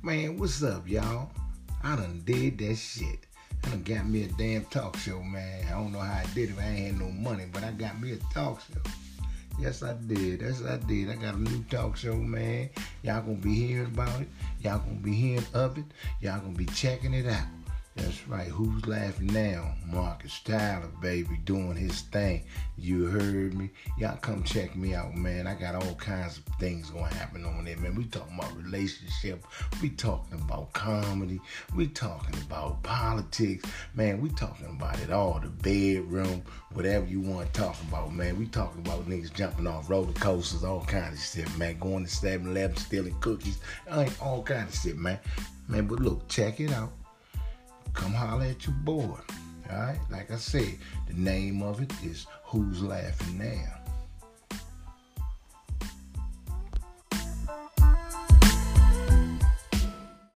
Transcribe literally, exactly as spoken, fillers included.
Man, what's up, y'all? I done did that shit. I done got me a damn talk show, man. I don't know how I did it. I ain't had no money, but I got me a talk show. Yes, I did. Yes, I did. I got a new talk show, man. Y'all gonna be hearing about it. Y'all gonna be hearing of it. Y'all gonna be checking it out. That's right. Who's laughing now? Marcus Tyler, baby, doing his thing. You heard me? Y'all come check me out, man. I got all kinds of things gonna happen on there, man. We talking about relationship. We talking about comedy. We talking about politics. Man, we talking about it all. The bedroom, whatever you want to talk about, man. We talking about niggas jumping off roller coasters, all kinds of shit, man. Going to seven eleven, stealing cookies. All kinds of shit, man. Man, but look, check it out. Come holler at your boy, all right? Like I said, the name of it is Who's Laughing Now?